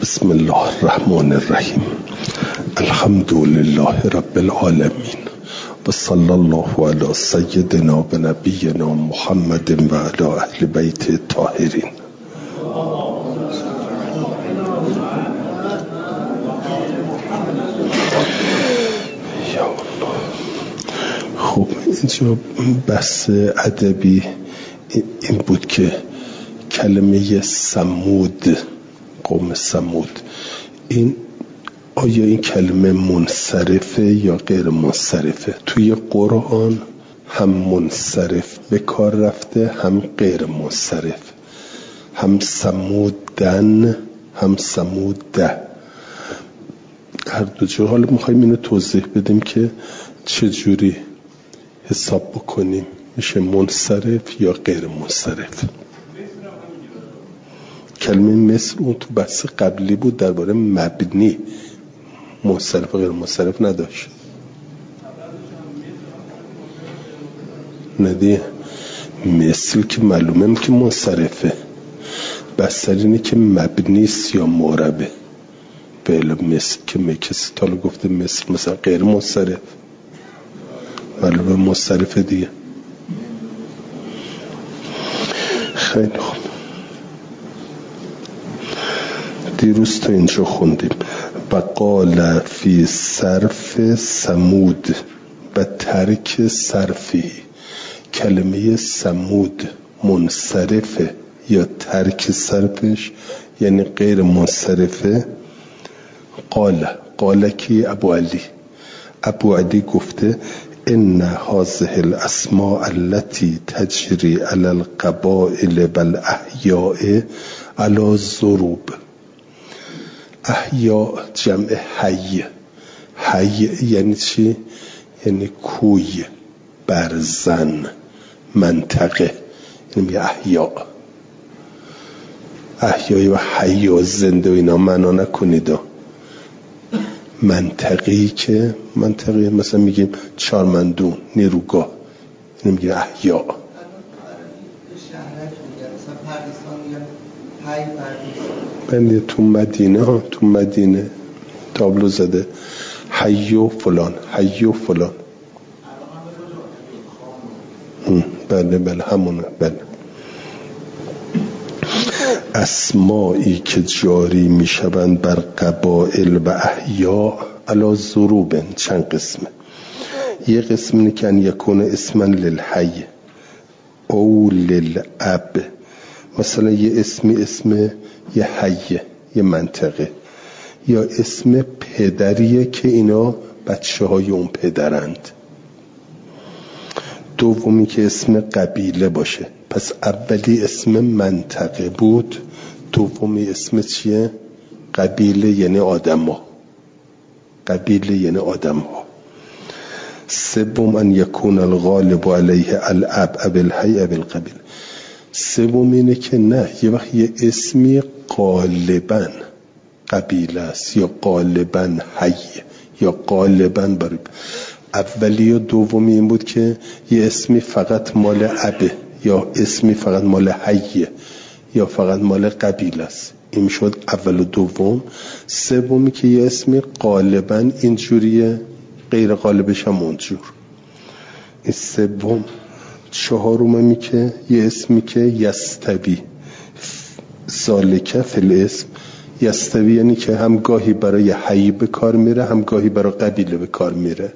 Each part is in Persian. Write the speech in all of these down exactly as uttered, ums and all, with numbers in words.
بسم الله الرحمن الرحیم. الحمد لله رب العالمین و صلی الله علی سیدنا و نبینا محمد و علی اهل بیت الطاهرین. خب اینجا بحث ادبی این بود که کلمه سمود، قوم سمود، این آیا این کلمه منصرفه یا غیر منصرفه؟ توی قرآن هم منصرف به کار رفته هم غیر منصرف، هم سمودن هم سموده، هر دو جور. حالا میخوایم اینو توضیح بدیم که چجوری حساب بکنیم میشه منصرف یا غیر منصرف. کلمه مثل اون تو بحث قبلی بود درباره مبنی، منصرف و غیر منصرف نداشت. ندیه مثل که معلومه که منصرفه، بحث اینه که مبنیست یا معربه. به علم مثل که کسی تالو گفته مثل مثلا غیر منصرف، معلومه منصرفه دیگه. خیلی خوب، دیروز تا اینجا خوندیم و قال فی صرف سمود و ترک صرفی. کلمه سمود منصرفه یا ترک صرفش یعنی غیر منصرفه. قال قال کی؟ ابو علی. ابو علی گفته ان هذه الاسماء التي تجري على القبائل والاحیاء على الضروب. احیا جمع حی. حی یعنی چی؟ یعنی کوی، برزن، منطقه، یعنی احیا. احیای و حی و زنده و اینا معنا نکنید. منطقی که منطقی مثلا میگیم چارمندون، نیروگاه، اینو میگه احیا. بنده تو مدینه ها، تو مدینه تابلو زده حی و فلان، حی و فلان. بله بله همونه. بله اسمایی که جاری میشوند بر قبائل و احیا علی ضروب. چند قسمه. یه قسم اینه که ان یکون اسما للحی او للاب. مثلا یه اسمی اسم یه حیه، یه منطقه، یا اسم پدریه که اینا بچه های اون پدرند. دومی که اسم قبیله باشه. پس اولی اسم منطقه بود، دومی اسم چیه؟ قبیله یعنی آدم ها. قبیله یعنی آدم ها. سوم ان یکون الغالب علیه الاب اب الحی اب القبیل. سوم اینه که نه، یه وقت یه اسمی غالباً قبیله است یا غالباً حی یا غالباً برای. اولی و دومی این بود که یه اسمی فقط مال ابه یا اسمی فقط مال حیه یا فقط مال قبیله است. این شد اول و دوم. سومی که یه اسمی غالباً اینجوریه، غیر غالبش هم اونجور. این سوم. چهارمی که یه اسمی که یستوی ذالک فی الاسم. یستوی یعنی که هم گاهی برای حی به کار میره هم گاهی برای قبیله به کار میره.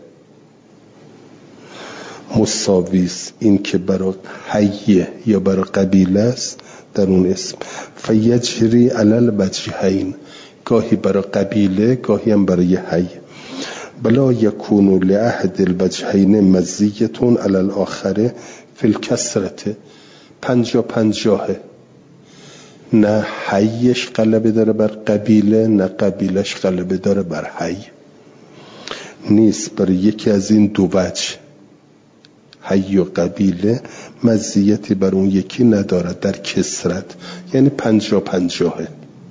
مساویس این که برای حی یا برای قبیله است در اون اسم. فیجری علی الوجهین، گاهی برای قبیله گاهی هم برای حی. بلا یکون لأحد الوجهین مزیتون علی الاخر فی الکسرت. پنجا پنجاهه، نه حیش غلبه داره بر قبیله نه قبیلش غلبه داره بر حی. نیست برای یکی از این دو وجه، حی و قبیله، مزیتی بر اون یکی نداره در کسرت، یعنی پنجا پنجاهه.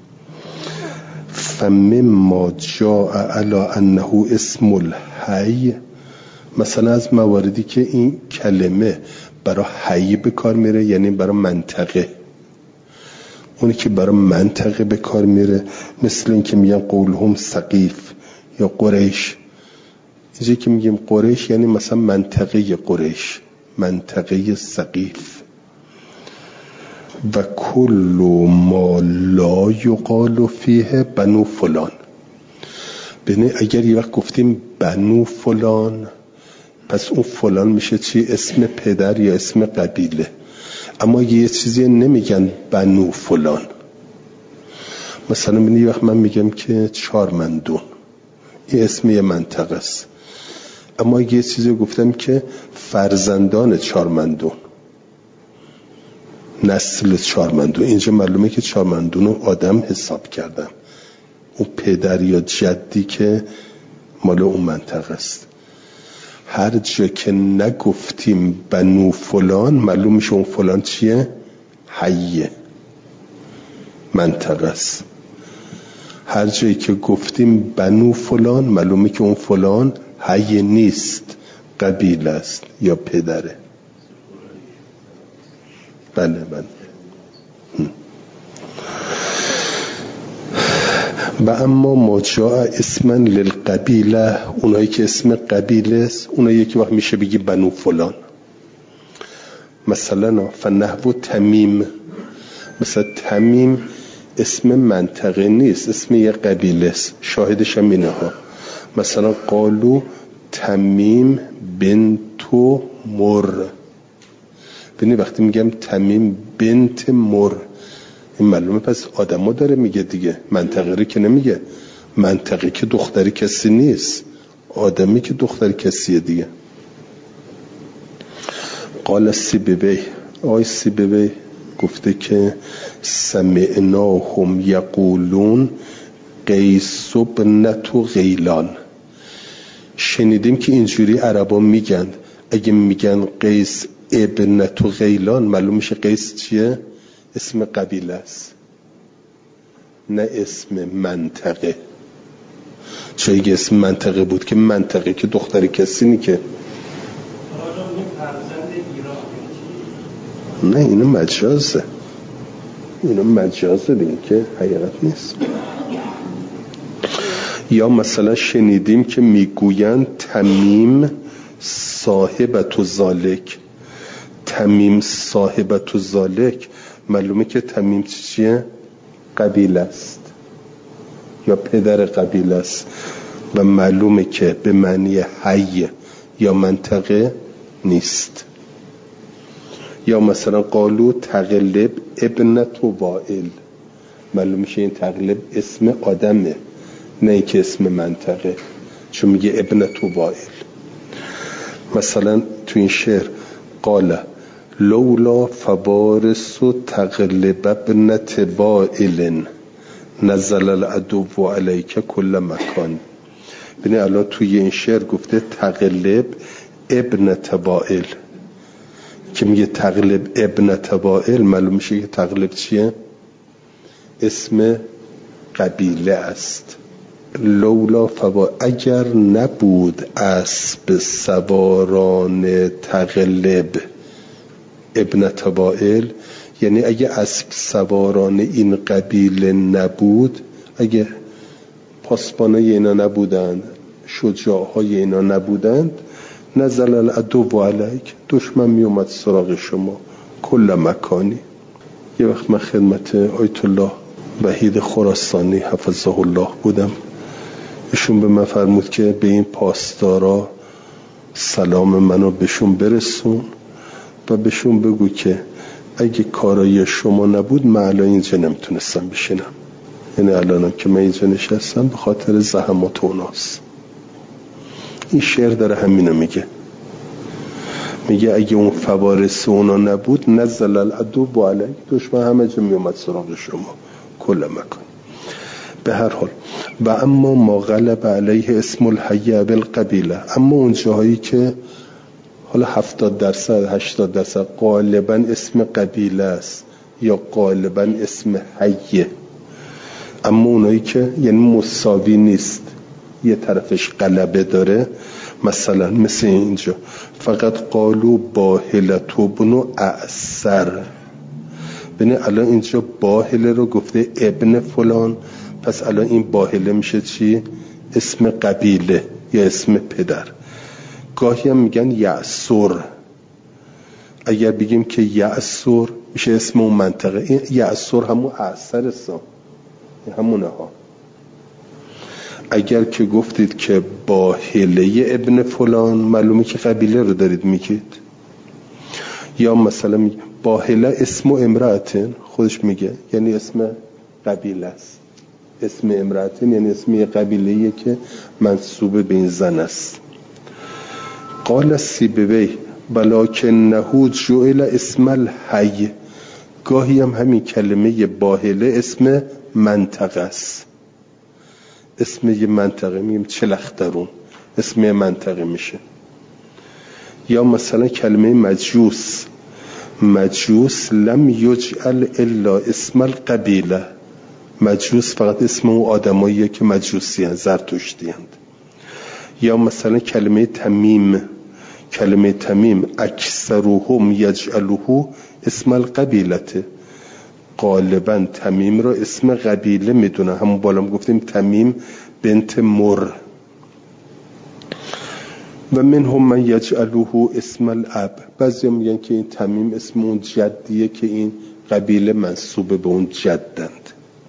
فمما جاء علی انه اسم الحی. مثلا از مواردی که این کلمه برای حی به کار میره یعنی برای منطقه. اونی که برای منطقه به کار میره، مثل این که میگن قولهم سقیف یا قریش. اینجا که میگیم قریش یعنی مثلا منطقه قریش، منطقه سقیف. و کل ما لا یقال فیه بنو فلان. ببین اگر یه وقت گفتیم بنو فلان، پس اون فلان میشه چی؟ اسم پدر یا اسم قبیله. اما یه چیزی نمیگن بنو فلان. مثلا ببین یه وقت من میگم که چارمندون، این اسم یه منطقه است. اما یه چیزی گفتم که فرزندان چارمندون، نسل چارمندون، اینجا معلومه که چارمندون رو آدم حساب کردم، اون پدر یا جدی که مال اون منطقه است. هر جا که نگفتیم بنو فلان، معلوم میشه اون فلان چیه؟ حیه، منطقه است. هر جایی که گفتیم بنو فلان، معلومه که اون فلان حیه نیست، قبیله است یا پدره. بله بله. و اما ما جاء اسما للقبیله، اونایی که اسم قبیله است، اونایی یکی وقت میشه بگی بنو فلان. مثلا فنحو تمیم، مثلا تمیم اسم منطقه نیست، اسم یه قبیله است. شاهدش هم اینه ها، مثلا قالو تمیم بنت مر. ببینید وقتی میگم تمیم بنت مر، این معلومه پس آدمو داره میگه دیگه، منطقه رو که نمیگه. منطقه که دختری کسی نیست، آدمی که دختری کسیه دیگه. قال سیبوی، آی سیبوی گفته که سمعناهم یقولون قیس ابنت غیلان. شنیدیم که اینجوری عربا میگن. اگه میگن قیس ابنت غیلان، معلوم میشه قیس چیه؟ اسم قبیله است، نه اسم منطقه. چون اگه اسم منطقه بود که منطقه که دختری کسی نی که. نه اینو مجازه، اینو مجازه دیگه که حقیقت نیست. یا مثلا شنیدیم که میگوین تمیم صاحبت ذالک، تمیم صاحبت ذالک، معلومه که تمیم چیه؟ قبیله است یا پدر قبیله است و معلومه که به معنی حی یا منطقه نیست. یا مثلا قالو تغلب ابنت وائل، معلوم میشه این تغلب اسم آدمه، نه که اسم منطقه، چون میگه ابنت وائل. مثلا تو این شعر قال لولا فوارس تغلب ابنت وائل نزل العدو علیک کل مکان. ببین الان توی این شعر گفته تغلب ابنت وائل، که میگه تغلب ابنت وائل، معلوم میشه که تغلب چیه؟ اسم قبیله است. لولا فوا، اگر نبود اسب سواران تغلب ابنت وائل، یعنی اگه اسب سواران این قبیله نبود، اگه پاسبانای اینا نبودند، شجاعهای اینا نبودند، نزل العدو علیک، دشمن می اومد سراغ شما کل مکانی. یه وقت من خدمت آیت الله وحید خراسانی حفظه الله بودم، ایشون به من فرمود که به این پاسدارا سلام منو بهشون برسون و بهشون بگو که اگه کارای شما نبود من الان اینجا نمیتونستم بشینم. یعنی الانم که من اینجا نشستم به خاطر زحمات اوناست. این شعر داره همینو میگه، میگه اگه اون فوارس اونا نبود نزل العدو علیک، دشمن همه جا میومد سراغ شما کل مکان. به هر حال و اما ما غلب علیه اسم الحی بالقبیله، اما اون جاهایی که حالا هفتاد درصد هشتاد درصد غالبا اسم قبیله است یا غالبا اسم حیه، اما اونایی که یعنی مساوی نیست، یه طرفش غلبه داره، مثلا مثل اینجا فقط قالو باهلت بنو اعسر، ببین الان اینجا باهله رو گفته ابن فلان، پس الان این باهله میشه چی؟ اسم قبیله یا اسم پدر. گاهی هم میگن یعصر، اگر بگیم که یعصر میشه اسم اون منطقه. این یعصر همون اعصر است، همونه ها. اگر که گفتید که باهله ابن فلان، معلومه که قبیله رو دارید میگید. یا مثلا باهله اسم امرأتن، خودش میگه یعنی اسم قبیله است. اسم امرأتن یعنی اسم یه قبیله‌ایه که منسوب به این زن است. قال سیبوی ولکنه جعل اسم الحی، گاهی هم همین کلمه باهله اسم منطقه است. اسم یه منطقه، میگیم چلخترون، اسم یه منطقه میشه. یا مثلا کلمه مجوس، مجوس لم یجعل الا اسم القبیله، مجوس فقط اسم اون آدماییه که مجوسی هستند، زرتشتی هستند. یا مثلا کلمه تمیم، کلمه تمیم اکثرهم یجعلوه اسم القبیلته، غالبا تمیم رو اسم قبیله میدونه. همون بالا هم گفتیم تمیم بنت مر. و منهم من یجعلوه اسم الاب، بعضی هم میگن که این تمیم اسم اون جدیه که این قبیله منسوب به اون جدند.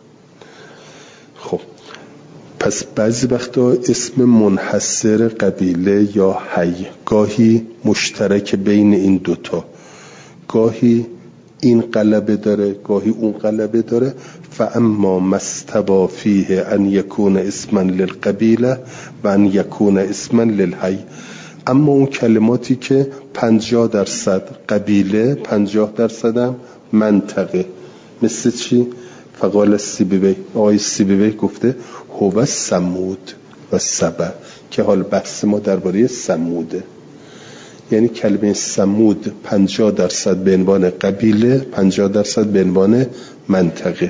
خب پس بعضی وقتا اسم منحصر قبیله یا حی گاهی مشترک بین این دوتا، گاهی این غلبه داره گاهی اون غلبه داره. فاما مستوا فیه ان یکون اسما للقبیله و ان یکون اسما للحی، اما اون کلماتی که پنجاه درصد قبیله پنجاه درصد هم منطقه، مثل چی؟ فقال سیبوی، آقای سیبوی گفته هو سمود و سبع، که حال بحث ما درباره سموده. یعنی کلمه سمود پنجاه درصد به عنوان قبیله، پنجاه درصد به عنوان منطقه.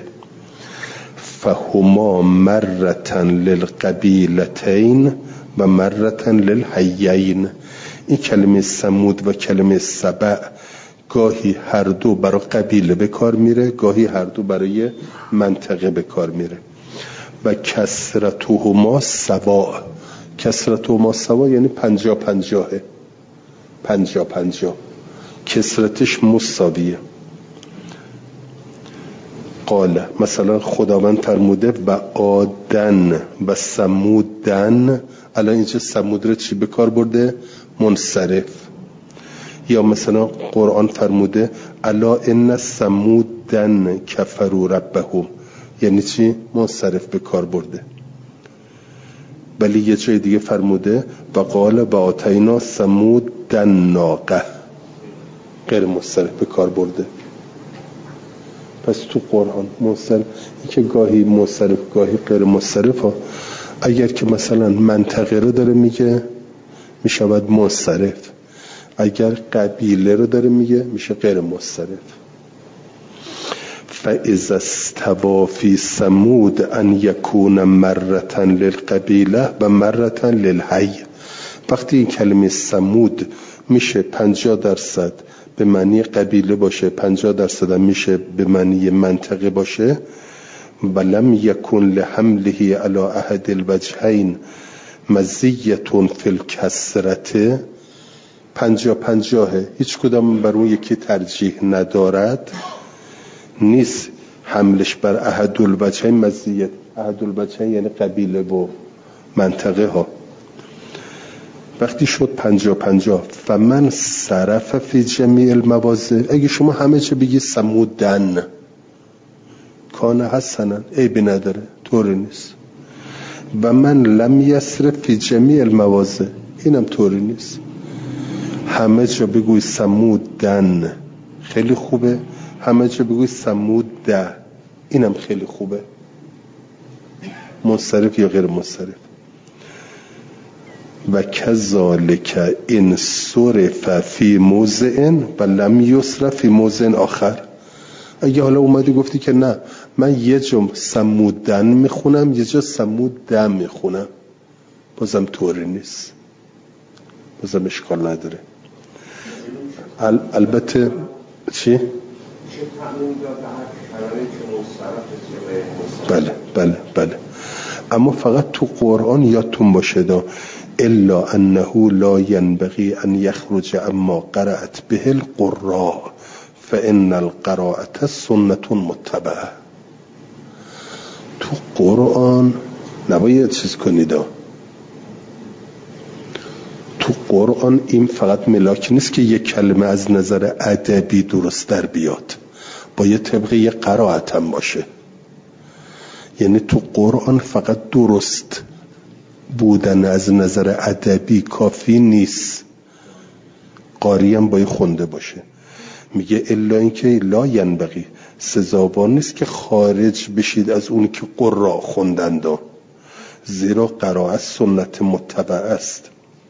فهما مرتن للقبیلتین و مرتن للحیین. این کلمه سمود و کلمه سبع گاهی هر دو برای قبیله به کار میره، گاهی هر دو برای منطقه به کار میره. و کسرتهما سواء، کسرتهما سواء یعنی پنجاه پنجاهه، پنجاه پنجاه، کسرتش مساویه. قال مثلا خداوند فرموده و عادن و سمودن، الان اینجا سمود رو چی به کار برده؟ منصرف. یا مثلا قرآن فرموده الا ان سمودن کفروا ربهم، یعنی چی؟ منصرف به کار برده. ولی یه جای دیگه فرموده و قال و آتینا سمودن ناقه، غیر منصرف به کار برده. پس تو قرآن منصرف، این که گاهی منصرف گاهی غیر منصرف ها. اگر که مثلا منطقه رو داره میگه میشود منصرف، اگر قبیله رو داره میگه میشه غیر منصرف. فاذا استوى فی ثمود ان یکون مرة للقبیله و مرة للحی، وقتی این کلمه ثمود میشه پنجاه درصد به معنی قبیله باشه، پنجاه درصد هم میشه به معنی منطقه باشه. ولم یکن لحمله علی احد الوجهین مزیة فی الکسرة، پنجاه پنجاهه، هیچ کدام بر اون یکی ترجیح ندارد، نیست حملش بر احد الوجهین مزیت. احد الوجهین یعنی قبیله و منطقه ها. وقتی شد پنجاه پنجاه، فمن صرف فی جمیع المواضع، اگه شما همه چه بگی سمودن کان حسنا عیبی نداره، طوری نیست. و من لم یصرف فی جمیع المواضع، اینم طوری نیست. همه جا بگوی سمودن خیلی خوبه، همه جا بگوی سموده اینم خیلی خوبه، منصرف یا غیر منصرف. و کذالک ان صرف فی موضع و لم یصرف فی موضع آخر، اگه حالا اومدی گفتی که نه من یه جا سمودن میخونم یه جا سمودن میخونم، بازم طوری نیست، بازم اشکال نداره. ال... البته چی؟ تعمیم داد به هر کلمه که مصرف بله بله بله. اما فقط تو قرآن یادتون باشه دا الا انه لا ينبغي ان يخرج اما قرأت به القراء فان القراءة سنة متبعه. تو قرآن نباید چیز کنید. تو قرآن این فقط ملاک نیست که یک کلمه از نظر ادبی درست در بیاد، باید طبق یک قرائت هم باشه. یعنی تو قرآن فقط درست بودن از نظر ادبی کافی نیست، قاری هم باید خونده باشه. میگه الا اینکه لا ینبغی، سزاوار نیست که خارج بشید از اون که قرآ خوندند، زیرا قرائت سنت متبع است.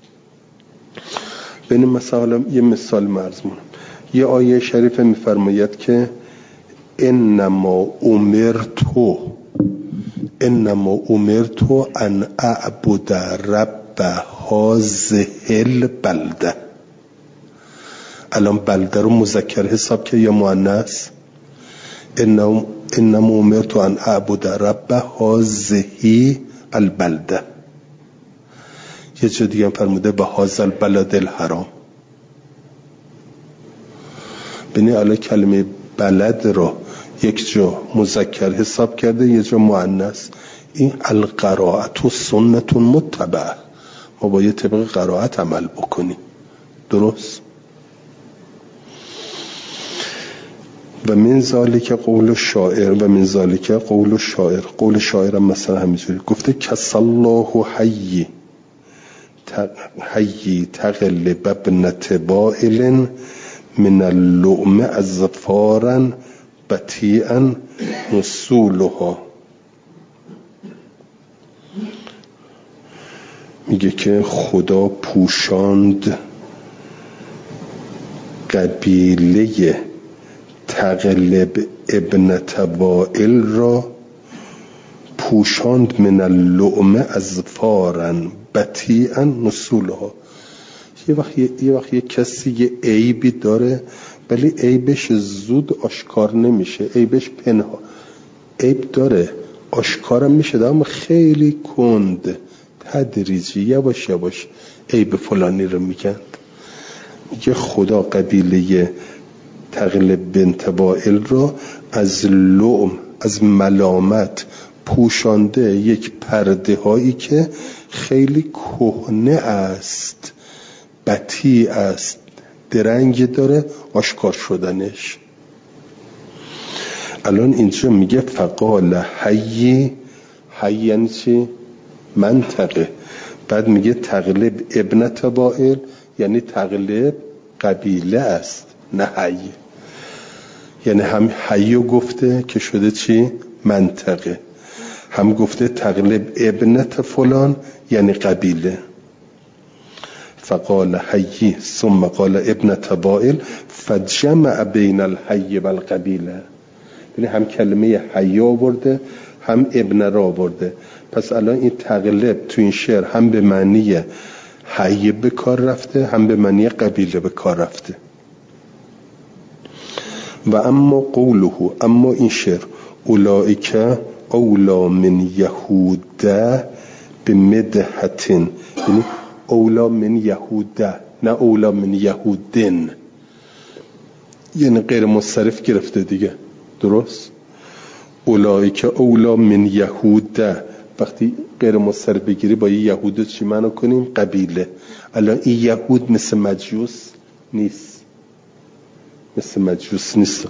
ببین مثلا یه مثال مرزمونم، یه آیه شریفه میفرماید که انما امرتو انما امرتو ان اعبد رب هذه البلده. الان بلده رو مذکر حساب که یا مؤنث؟ انما انما امرتو ان اعبد رب هذه البلده. یه جا دیگه فرموده به هذا البلد الحرام. ببین الان کلمه بلد رو یک جا مذکر حساب کرده، یه جا مؤنث. این القراءت سنت متبع، ما باید طبق قرائت عمل بکنیم. درست؟ و من ذالک قول الشاعر و من ذالک قول الشاعر. قول شاعر هم مثلا همینجوری گفته کس الله حی حی تغلب ابنت بائل من اللؤم اظفارا بطیئا نسولها. میگه که خدا پوشاند قبیله تغلب ابنت بائل را، پوشاند من اللؤم اظفارا بطیئا نسولها. یه وقت یه وقت یه کسی یه عیبی داره ولی عیبش زود آشکار نمیشه، عیبش پنهان، عیب داره آشکارم میشه اما خیلی کند تدریجی یواش یواش عیب فلانی رو میگن. میگه خدا قبیله تغلب بنت بائل را از لؤم، از ملامت پوشانده یک پرده هایی که خیلی کهنه است، بطیء است، درنگ داره آشکار شدنش. الان اینجا میگه فقال حی، حی یعنی چی؟ منطقه. بعد میگه تغلب ابنت بائل یعنی تغلب قبیله است، نه حی. یعنی هم حیو گفته که شده چی؟ منطقه. هم گفته تغلب ابنت فلان یعنی قبیله. فقال حی ثم قال ابنت بائل فجمع بین الحی و القبیله. یعنی هم کلمه حی آورده هم ابن را آورده. پس الان این تغلب تو این شعر هم به معنی حی به کار رفته هم به معنی قبیله به کار رفته. و اما قوله، اما این شعر اولئک اولا من یهوده به مدحتن، یعنی اولا من یهوده نه اولا من یهودن، یعنی غیر مصرف گرفته دیگه. درست؟ اولئک اولا من یهوده، وقتی غیر مصرف بگیری با یهود چی معنی کنیم؟ قبیله. الان این یهود مثل مجوس نیست، مثل مجوس نیست.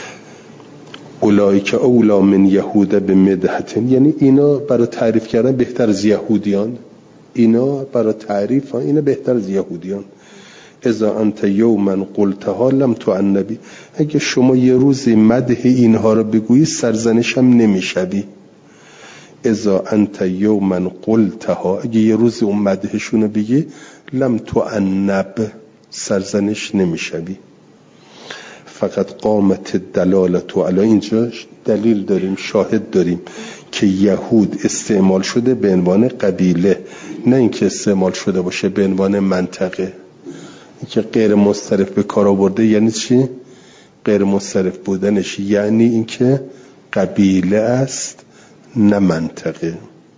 اولئک اولا من یهوده به مدحتن، یعنی اینا برای تعریف کردن بهتر از یهودیان، اینا برای تعریف ها اینا بهتر از یهودیان. اذا انت یوما قلتها لم تعنبی، اگه شما یه روزی مدح اینها رو بگویی سرزنش هم نمیشوی. اذا انت یوما قلتها، اگه یه روزی اون مدحشون رو بگی لم تعنب، سرزنش نمیشوی. فقط قامت دلالت، و الان اینجا دلیل داریم، شاهد داریم که یهود استعمال شده به عنوان قبیله، نه اینکه استعمال شده باشه به عنوان منطقه. اینکه غیر مصرف به کار آورده یعنی چی؟ غیر منصرف بودنش یعنی اینکه قبیله است نه منطقه.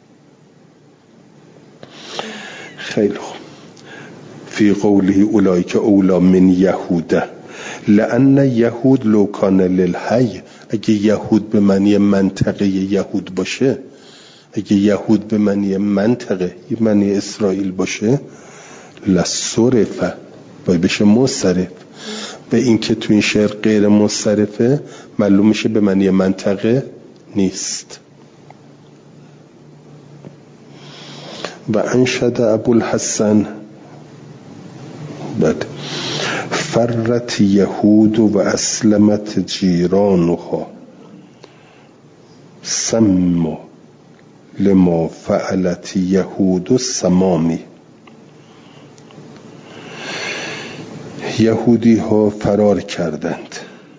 خیلی خوب. فی قوله اولئک اولی من یهوده لأن یهود لو کان للحی، اگه یهود به معنی منطقه یهود باشه، اگه یهود به معنی منطقه معنی اسرائیل باشه لصرف باید بشه منصرف. به این که تو این شعر غیر منصرفه معلوم میشه به معنی منطقه نیست. و انشد ابوالحسن بعد فرت یهود و اسلمت جیرانها سم لما فعلت یهود سمامی. یهودی ها فرار کردند،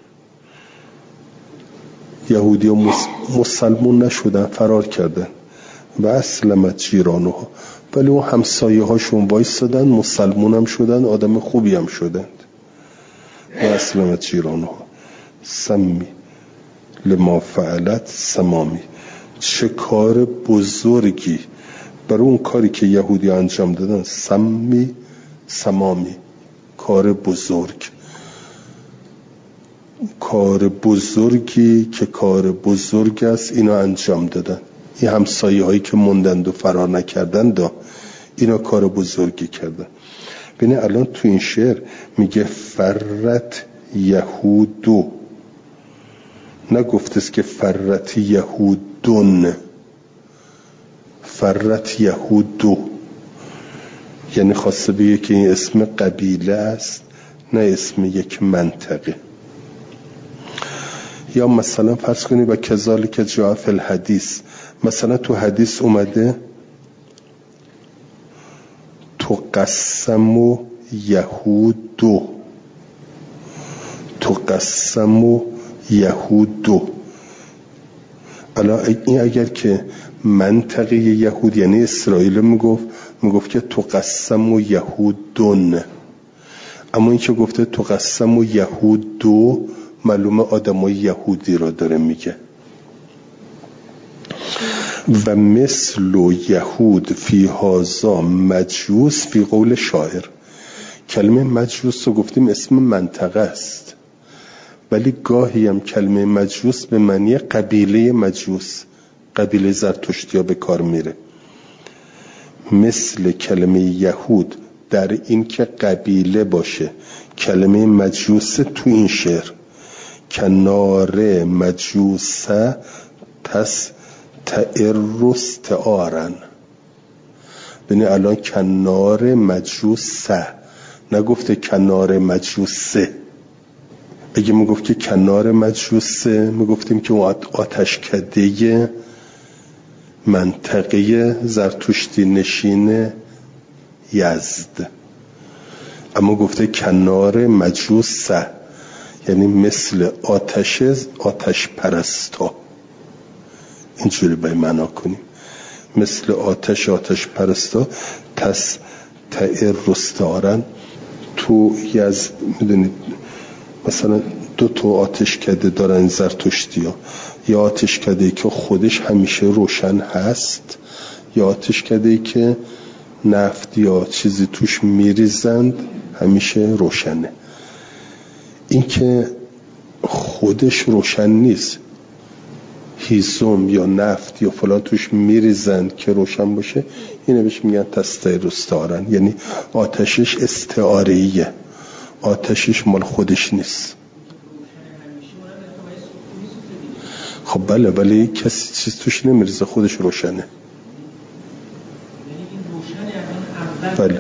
یهودی ها مسلمون نشدن، فرار کردند. و اسلمت جیرانها، ولی اون همسایه هاشون وایستادن، مسلمون هم شدن، آدم خوبی هم شدند. و اسلمت جیرانها سمی لما فعلت سمامی. چه کار بزرگی برای اون کاری که یهودی انجام دادن. سمی سمامی، کار بزرگ، کار بزرگی که کار بزرگ است اینا انجام دادن. این همسایه هایی که موندند و فرار نکردند اینا کار بزرگی کردن. ببینید الان تو این شعر میگه فرت یهودو، نگفتست که فرت یهودون، فرت یهودو، یعنی خواسته بگه که این اسم قبیله است نه اسم یک منطقه. یا مثلا فرض کنید و کذالک جاء فی الحدیث، مثلا تو حدیث اومده تو قسم و یهودو، تو قسم و یهودو. الان این اگر که منطقه یهود یعنی اسرائیل میگفت میگفت که تو قسم و یهودون، اما این که گفته تو قسم و یهودو معلومه آدمای یهودی را داره میگه. و مثل و یهود فی هازا مجوس فی قول شاعر. کلمه مجوس رو گفتیم اسم منطقه است، ولی گاهی هم کلمه مجوس به معنی قبیله مجوس، قبیله زرتشتی ها به کار میره. مثل کلمه یهود در این که قبیله باشه، کلمه مجوس تو این شعر کنار مجوسه تس تئرس تآرن. ببین الان کنار مجوسه، نگفته کنار مجوسه. اگه میگفت که کنار مجوسه میگفتیم که اون آتش کده منطقه زرتشتی نشین یزد، اما گفته کنار مجوسه یعنی مثل آتش آتش پرستا. اینجوری باید معنا کنیم، مثل آتش آتش پرستا. تس تئرس تآرن. تو یزد میدونید مثلا دو تا آتش کده دارن زرتشتی ها، یا آتش کده که خودش همیشه روشن هست، یا آتش کده که نفت یا چیزی توش میریزند همیشه روشنه. این که خودش روشن نیست، هیزم یا نفت یا فلان توش میریزند که روشن باشه، اینه بهش میگن تستیرس تآرن، یعنی آتشش استعاریه، آتشش مال خودش نیست. خب بله، ولی کسی چیز توش نمیریزه، خودش روشنه. بله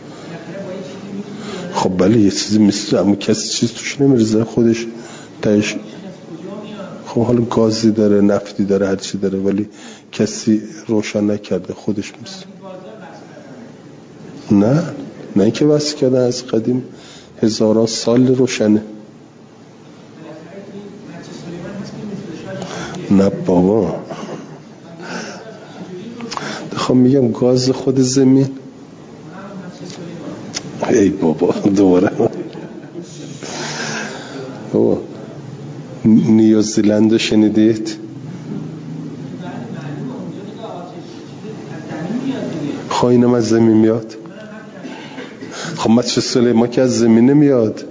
خب بله یه چیزی میسته، اما کسی چیز توش نمیریزه، خودش تایش. خب حالا گازی داره، نفتی داره، هر چی داره، ولی کسی روشن نکرده، خودش میسته. نه نه اینکه واسه کرده، از قدیم هزاران سال روشنه. نه بابا، خب میگم گاز خود زمین. ای بابا دوباره بابا نیوزیلند رو شنیدید؟ خب اینم از زمین میاد. خب مسجد سلیمان که از زمین میاد.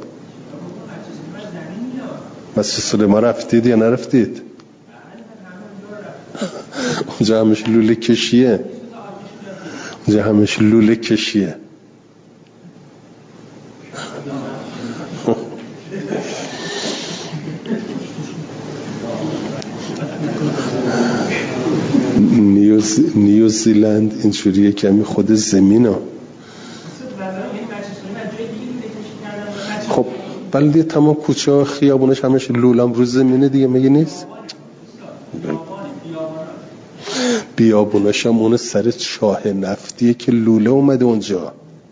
مسجد سلیمان رفتید یا نرفتید؟ اونجا همش لوله کشیه. اونجا همش لوله کشیه. نیوز... نیوزیلند اینجوریه کمی خود زمین ها. خب بلدی تمام کوچه ها خیابونش همش لولم رو زمینه دیگه مگه نیست؟ بیابونش هم اون سر چاه نفتیه که لوله اومده اونجا.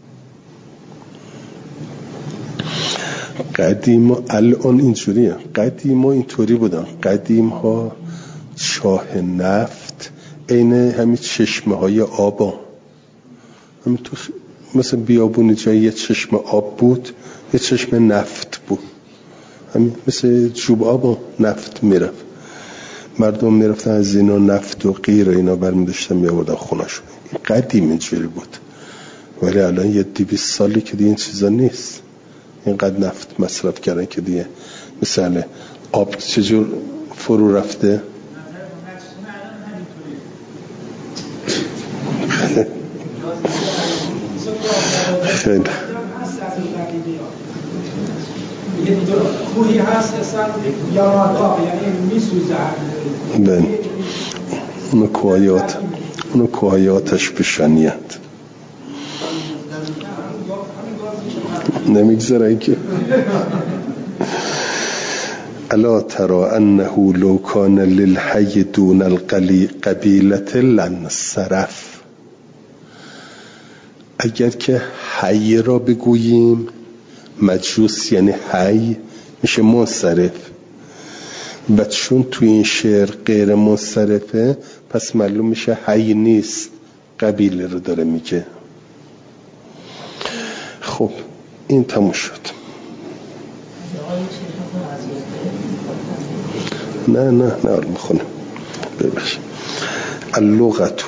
قدیم ها الان اینجوریه. قدیم ها اینطوری بودن. قدیم ها چاه نفت این همین چشمه های آب ها. همین تو خ... مثل بیابونی جایی یه چشمه آب بود یه چشمه نفت بود. همین مثل جوب آب ها نفت میرفت. مردم میرفتن از اینا نفت و غیر اینا برمی داشتن می آوردن خونه‌شون. این قدیم اینجوری بود. ولی الان یه دویست سالی که دیگه این چیزا نیست. اینقدر نفت مصرف کردن که دیگه مثلا آب چجور فرو رفته. خیلی یه کوهی هست اصلا یاراتاق یعنی میسوزه. بله اونو کوهیات اونو کوهیاتش بشنیند نمیگذره که الا ترى انه لو كان للحي دون القبيلة لانصرف. اگر که حی را بگوییم مجوس یعنی حی میشه منصرف. و چون تو این شعر غیر منصرفه پس معلوم میشه حی نیست قبیله رو داره میگه. خب این تموم شد. نه نه نه آره میخونم ببخش. اللغت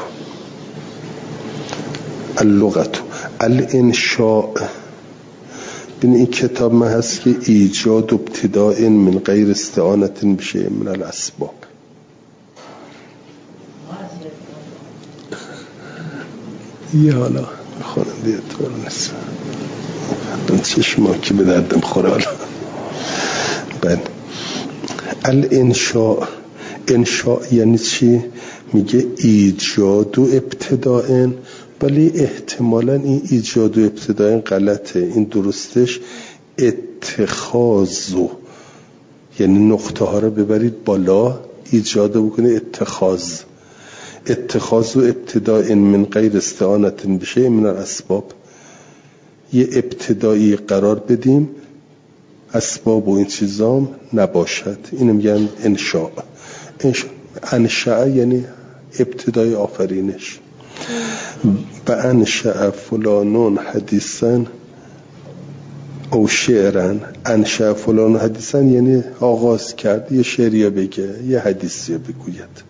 اللغت الانشاء. بین این کتاب من هست که ایجاد و ابتداء من غیر استعانت بشه من الاسباب. یه حالا میخونم دیگه طور نیست اون چشما که به دردم خوره. حالا بله الانشاء. انشاء یعنی چی؟ میگه ایجاد و ابتداء، ولی احتمالاً این ایجاد و ابتداء غلطه. این درستش اتخاذ، یعنی نقطه ها رو ببرید بالا ایجاد بکنه اتخاذ. اتخاذ و ابتداء من غیر استعانت بشه من الاسباب. یه ابتدایی قرار بدیم اسباب و این چیزام نباشد. اینو میگن انشاء. انشاء یعنی ابتدای آفرینش. و انشاء فلانون حدیثا او شعرن. انشاء فلانون حدیثا یعنی آغاز کرد یه شعریه بگه یه حدیثیه بگوید.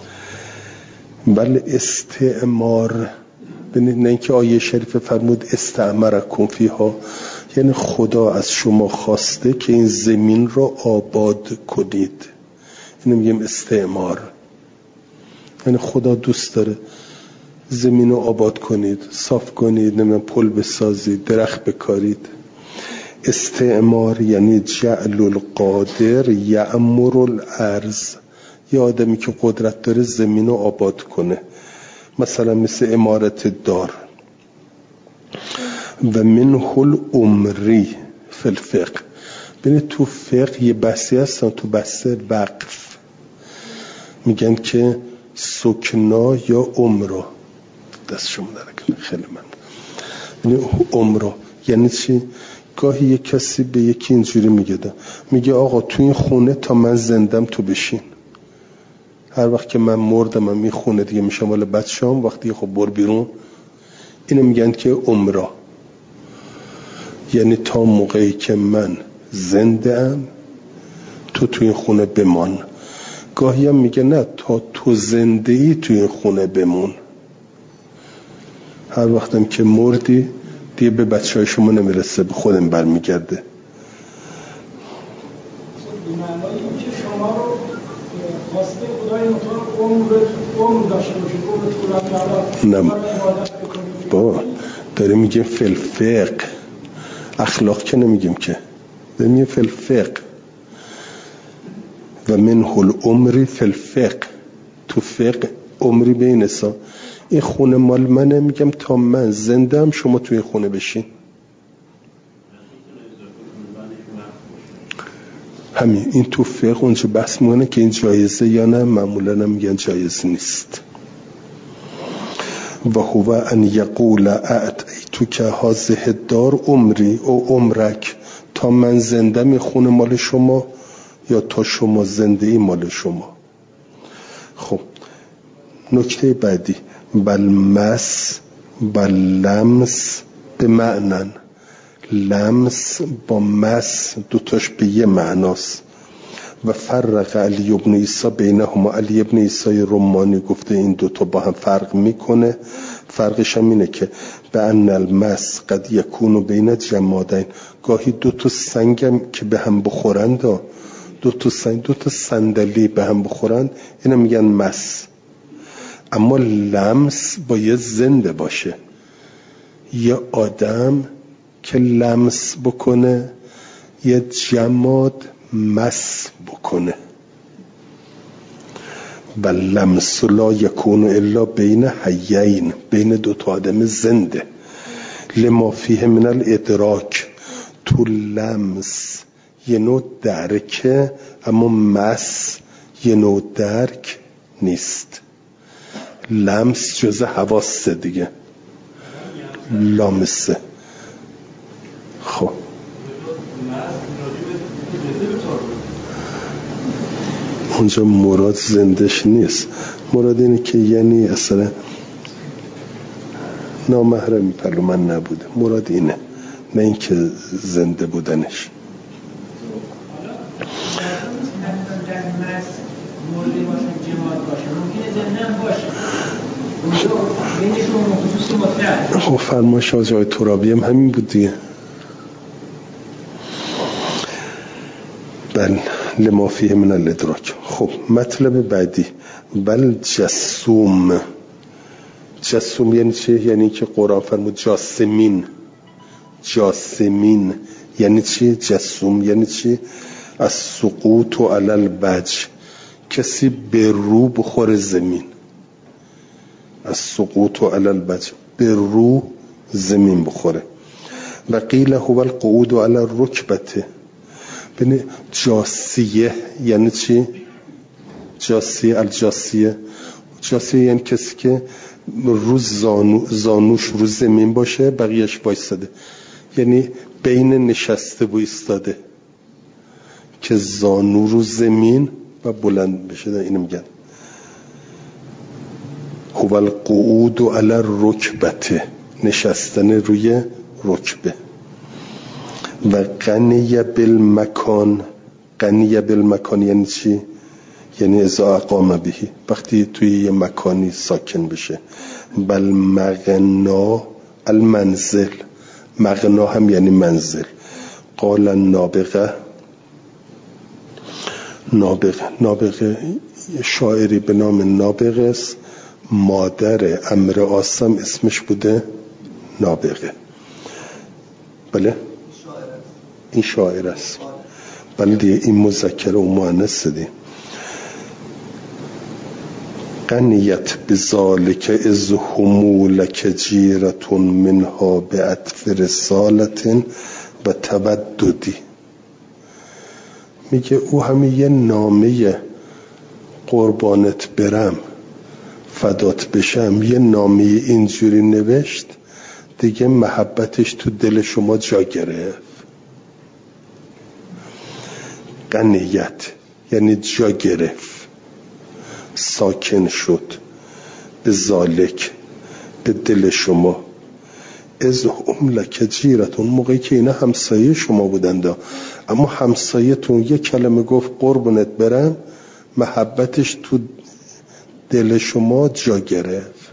بل استعمار، نه اینکه آیه شریف فرمود استعمرکم فیها، یعنی خدا از شما خواسته که این زمین رو آباد کنید. اینو میگیم استعمار. یعنی خدا دوست داره زمین رو آباد کنید، صاف کنید، نمیدونم پل بسازید، درخت بکارید. استعمار یعنی جعل القادر یعمر الارض، یه آدمی که قدرت داره زمین رو آباد کنه، مثلا مثل امارت دار. و منه العمری فی الفقه. ببینید تو فقه یه بحثی هستن، تو بحث وقف میگن که سکنا یا عمره. دست شما درکنه خیلی من ببینید عمره یعنی چی؟ گاهی یک کسی به یکی اینجوری میگه ده. میگه آقا تو این خونه تا من زندم تو بشین، هر وقت که من مردم من می خونه دیگه میشم والا بچه‌ام، وقتی خب بر بیرون. اینو میگن که عمره، یعنی تا موقعی که من زنده ام تو تو این خونه بمان. گاهی هم میگه نه، تا تو زنده ای تو این خونه بمون. هر وقتم که مردی دیگه به بچه های شما نمیرسه، به خودم برمیگرده. به معنای این که شما رو خواسته خدای مطلق عمر عمر داشته باشید، عمر طولانی نه با داره میگه فلفق، اخلاق که نمیگیم که، داره میگه فلفق و منه العمری فلفق، تو فقه عمری بین سا. این خونه مال منه، میگم تا من زنده هم شما توی خونه بشین. همین این تو فقه اونجا بحث مونه که این جایزه یا نه، معمولا هم میگن جایز نیست. و هو ان یقول اعطیتو که هذه دار عمری او عمرک، تا من زنده می خونه مال شما یا تا شما زنده ای مال شما. خب نکته بعدی، بل مس بل لمس به معنن، لمس با مس دوتاش به یه معناست. و فرق علی ابن عیسی بینهما، علی ابن عیسی رمانی گفته این دوتا با هم فرق میکنه. فرقش هم اینه که به ان المس قد یکون بین جمادین، گاهی دوتا سنگم که به هم بخورند، دوتا سنگ دوتا صندلی به هم بخورند، اینا میگن مس. اما لمس باید زنده باشه، یه آدم که لمس بکنه، یه جماد مس بکنه. و لمس لا یکون الا بین حیین، بین دو تا آدم زنده. لما فیه من الادراک، تو لمس یه نوع درکه، اما مس یه نوع درک نیست. لمس جز حواسه دیگه، لامسه. خب اونجا مراد زندش نیست، مراد اینه که یعنی اصلا نامحرمی پلو من نبوده، مراد اینه، نه اینکه زنده بودنش. خب فرمایش آقای ترابی هم همین بود دیگه. بل لما فیه من الادراک. خب مطلب بعدی، بل جسوم. جسوم یعنی چی؟ یعنی که قرآن فرمود جاسمین. جاسمین یعنی چی؟ جسوم یعنی چی؟ از سقوط و علل بج، کسی به رو بخور زمین. از سقوط و علل بج، به رو زمین بخوره. و قیل هو القعود علی الرکبته. ببین جاسیه یعنی چی؟ جاسیه، الجاسیه، جاسیه یعنی کسی که رو زانو، زانوش رو زمین باشه، بقیهش بایستاده، یعنی بین نشسته و ایستاده که زانو رو زمین و بلند بشه، اینو میگن هو القعود علی الرکبته، نشستن روی رکبه. و غنی بالمکان، غنی بالمکان یعنی چی؟ یعنی اذا اقام بهی، وقتی توی یه مکانی ساکن بشه. بل مغنا المنزل، مغنا هم یعنی منزل. قال نابغه، نابغه نابغه شاعری به نام نابغه است، مادر عمرو عاصم اسمش بوده نابغه. بله این شاعر است، بله دیگه این مذکر و مؤنث دی. قنیت بذالک از همولک جیرتون منها به عطف رسالتن و تبددی. میگه او همه یه نامه قربانت برم فدات بشم، یه نامه اینجوری نوشت دیگه، محبتش تو دل شما جا گرفت. قنیت یعنی جا گرفت، ساکن شد، به ذالک به دل شما. از هم لک جیرتون، موقعی که اینا همسایه شما بودند، اما همسایتون یک کلمه گفت قربونت برم، محبتش تو دل شما جا گرفت.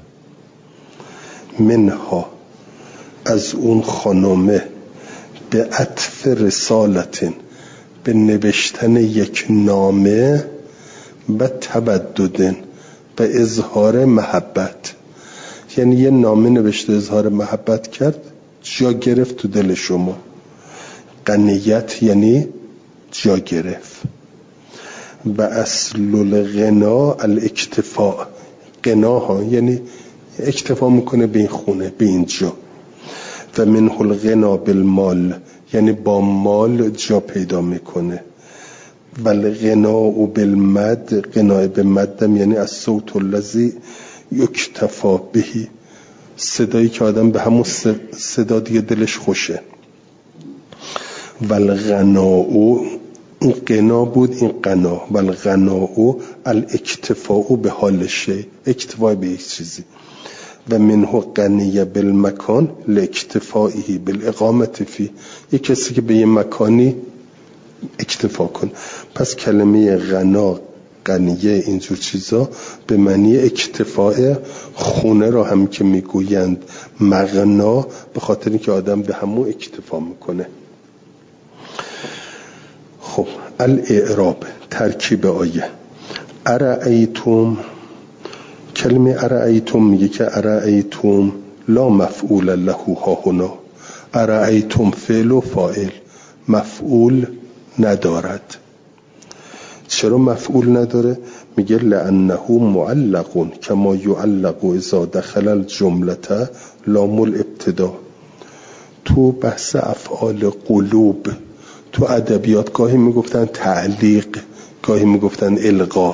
منها، از اون خانومه، به عطف رسالتین، به نوشتن یک نامه، و تبددن، به اظهار محبت. یعنی یه نامه نوشته اظهار محبت کرد، جا گرفت تو دل شما. قنیت یعنی جا گرفت. و اصل الغنا الاکتفاء. غنا ها یعنی اکتفا میکنه به این خونه، به اینجا. و منه الغنا بالمال، یعنی با مال جا پیدا میکنه. و الغنا بالمد، غنا به مدم یعنی از صوت الذی یکتفا بهی، صدایی که آدم به همون صدا دیگه دلش خوشه. و الغناء، این غنا بود، این غنا. و الغناء الاکتفاء به حال شی، اکتفا به یک چیزی. و منه غنیه بالمکان لاکتفائه بالاقامت فی، یک کسی که به یه مکانی اکتفا کن. پس کلمه غنا، غنیه، اینجور چیزا به معنی اکتفاء. خونه را هم که میگویند مغنا، به خاطر اینکه آدم به همون اکتفا میکنه. خب الاعراب، ترکیب آیه. ارأیتم، کلمه ارأیتم میگه که ارأیتم لا مفعول له ها هنا. ارأیتم فعل و فاعل، مفعول ندارد. چرا مفعول نداره؟ میگه لانه معلق کما یعلق اذا دخل الجمله لام الابتدا. تو بحث افعال قلوب، تو ادبیات گاهی میگفتن تعلیق، گاهی میگفتن القا.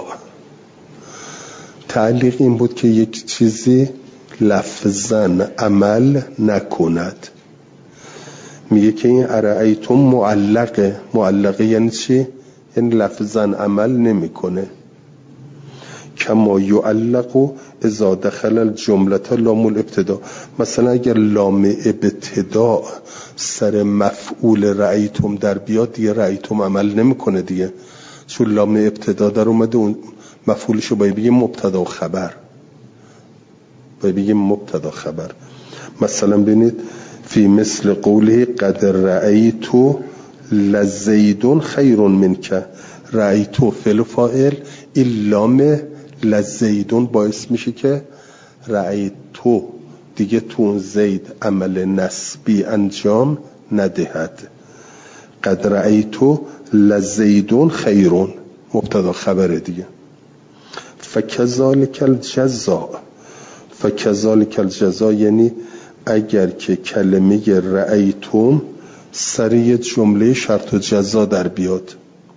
تعلیق این بود که یک چیزی لفظاً عمل نکند. میگه که این ارأیتم معلقه. معلقه یعنی چی؟ یعنی لفظاً عمل نمیکنه. کما یعلق اذا دخل الجمله لام الابتدا. مثلا اگر لام ابتدا سر مفعول رأیتم در بیاد، دیگه رأیتم عمل نمیکنه دیگه، چون لام ابتدا در اومده، اون مفعولشو باید بگیم مبتدا و خبر، باید بگیم مبتدا خبر. مثلا ببینید فی مثل قوله قد رأیتو لزیدون خیر منک. رأیتو فعل و فاعل، این لام لزیدون باعث میشه که رأیتو دیگه تو زید عمل نسبی انجام ندهد. قد رأیتو لزیدون خیرون، مبتدا خبره دیگه. فکذالک الجزاء، فکذالک الجزاء یعنی اگر که کلمه رأیتم سر یه جمله شرط و جزا در بیاد.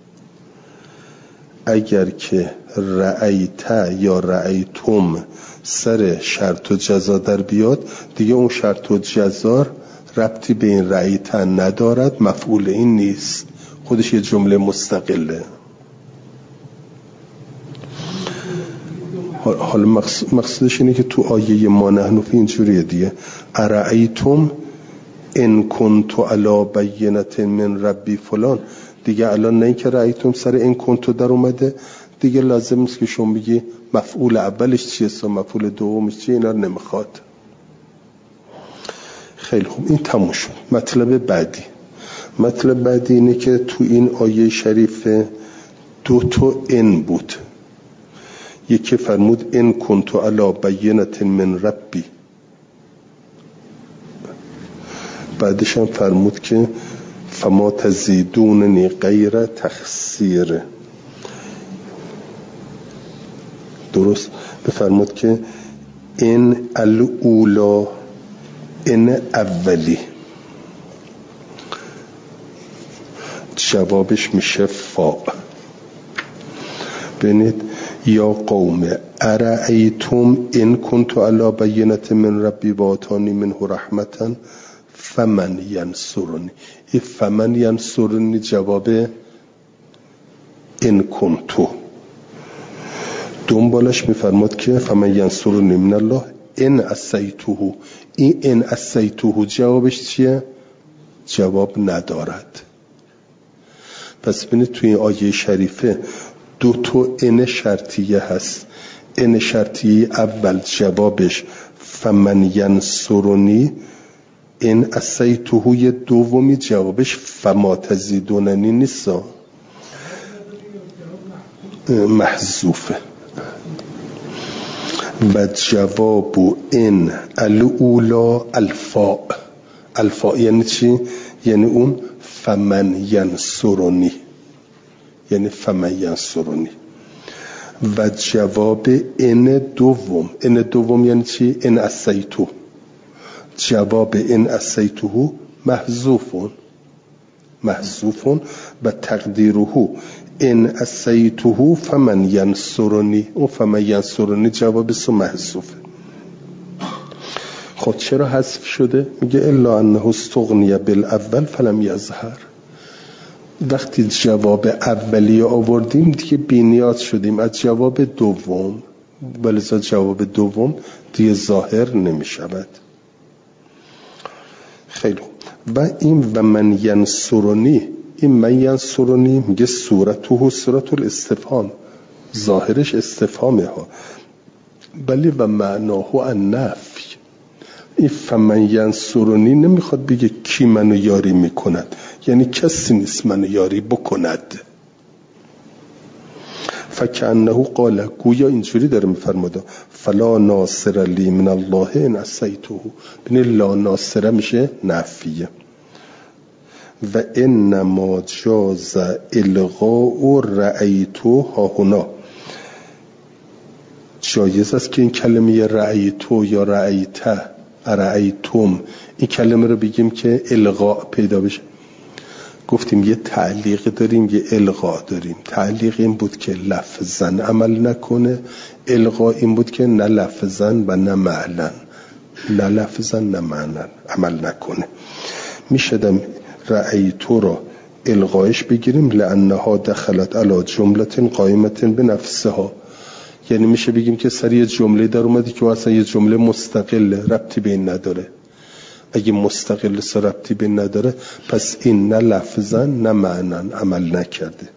اگر که رأیت یا رأیتم سر شرط و جزا در بیاد، دیگه اون شرط و جزا ربطی به این رأیت ندارد، مفعول این نیست، خودش یه جمله مستقله. حالا مقصودش اینه که تو آیه ما نحن فی اینجوریه دیگه. ارأیتم ان کنت علی بینة من ربی فلان. دیگه الان نه اینکه رأیتم سر ان کنت در اومده، دیگه لازم نیست که شما بگی مفعول اولش چیه و مفعول دومش چیه، اینا رو نمیخواد. خیلی خوب، این تموم شد. مطلب بعدی، مطلب بعدی اینه که تو این آیه شریف دو تا ان بود. یکی فرمود ان کنت علی بینة من ربی، بعدش هم فرمود که فما تزیدوننی غیر تخسیر. درست بفرمود که این الاولا، این اولی، جوابش میشه فا. ببینید یا قوم ارأیتم ان کنت علی بینة من ربی و آتانی منه رحمتا فمن ینصرنی. این فمن ینصرنی جواب ان کنتو. دنبالش میفرماد که فمن ینصرنی من الله ان عصیته. این ان عصیته جوابش چیه؟ جواب ندارد. پس ببینید توی این آیه شریفه دو تا ان شرطیه هست. ان شرطیه اول جوابش فمن ینصرنی، این اسیتوه دومی جوابش فما تزیدوننی نیست، محذوفه. و جواب این الاولا الفاء. الفاء یعنی چی؟ یعنی اون فمن ینصرنی، یعنی فمن ینصرنی. و جواب این دوم، این دوم یعنی چی؟ این اسیتو. جواب این اسیتوه محذوفون، محذوفون. و تقدیره این اسیتوه فمن ینصرنی، اون فمن ینصرنی جواب سو محذوفه. خب چرا حذف شده؟ میگه الا انه استغنی بالاول فلم یظهر. وقتی جواب اولی آوردیم دیگه بی‌نیاز شدیم از جواب دوم، ولذا جواب دوم دیگه ظاهر نمی شود. خیلی. و این و من ینصرنی، این من ینصرنی میگه صورته صورت الاستفهام، ظاهرش استفهامه ها، ولی و معناه النفی. این فمن ینصرنی نمیخواد بگه کی منو یاری میکند، یعنی کسی نیست منو یاری بکند. فکأنه قال، گویا اینجوری داره میفرماده فلا ناصر لی من الله ان عصیته. ببین لا ناصره میشه نفیه. و انما جاز الغاء رأیتو ها هنا، جایز است که این کلمه رأیتو یا رأیته رأیتم این کلمه رو بگیم که الغاء پیدا بشه. گفتیم یه تعلیق داریم یه الغاء داریم. تعلیق این بود که لفظاً عمل نکنه، الغاء این بود که نه لفظاً و نه معناً، نه لفظاً نه معناً عمل نکنه. میشدم رأیتو را الغایش بگیریم لانها دخلت علی جملت قائمت بنفسها، یعنی میشه بگیم که سر یه جمله در اومدی که اصلا یه جمله مستقله، ربطی به این نداره. اگه مستقل سر ربطی به این نداره پس این نه لفظا نه معنن عمل نکرده.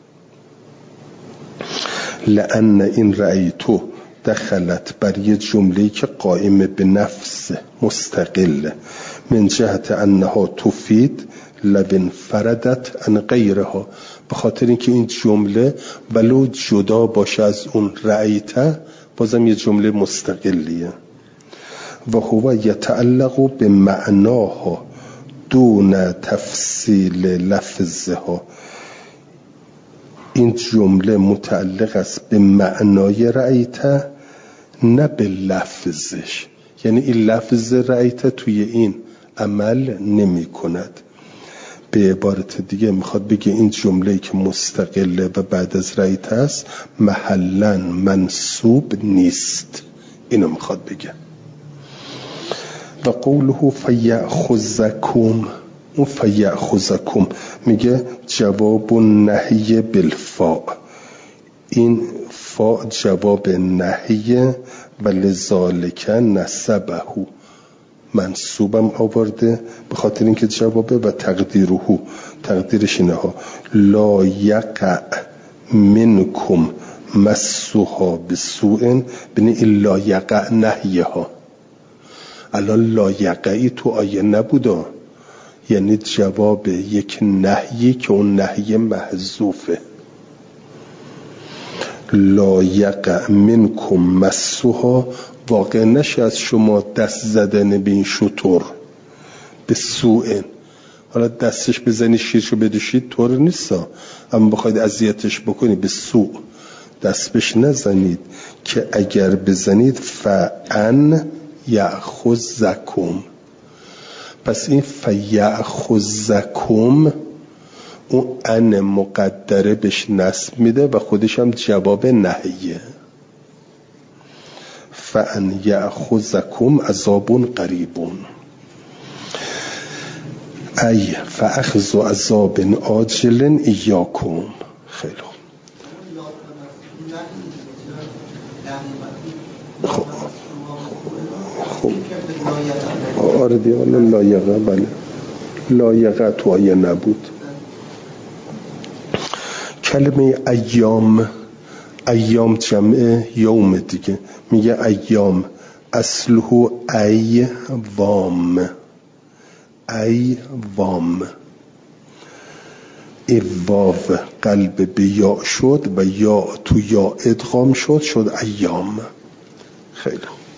لان این رأیتو دخلت بر یه جمله‌ای که قائم به نفس مستقله، من جهت انها تفید لبن فردت عن غیرها، به خاطر اینکه این جمله ولو جدا باشه از اون رأیته بازم یه جمله مستقلیه. و هو یتعلق به معناها دون تفصیل لفظها، این جمله متعلق است به معنای رأیته نه به لفظش، یعنی این لفظ رأیته توی این عمل نمی کند. به عبارت دیگه میخواد بگه این جمله‌ای که مستقله و بعد از رأیته است محلاً منصوب نیست، اینو میخواد بگه. و قوله فیأخذکم، اون فیأخذکم میگه جواب نهی بالفاء، این فاء جواب نهیه و لذالک نسبه، منصوبم آورده به خاطر اینکه جوابه. و تقدیره، تقدیرش اینه ها لا یقع منکم مسوها بسوء، بینی این لا یقع نهیه ها. الان لا یقعی تو آیه نبوده، یعنی جواب یک نهیی که اون نهی محذوفه. لا یقع منکم مسوها، واقع نشه از شما دست زدن به این شطور به سوء، حالا دستش بزنی شیرشو بدوشید طور نیستا، اما بخواید اذیتش بکنی به سوء دست بهش نزنید، که اگر بزنید فان یأخذکم. پس این فیأخذکم اون ان مقدره بهش نصب میده و خودش هم جواب نهیه. فان یأخذکم عذاب قریبون، ای فاخذ عذاب عاجل ایاکم. خیلی خوب. خب آره دیگه لایقه، بله لایقه تو آیه نبود. کلمه ایام، ایام جمع یوم دیگه، میگه ایام اصله ای وام، ای وام، ای واو قلب به یا شد و یا تو یا ادغام شد، شد ایام. خیلی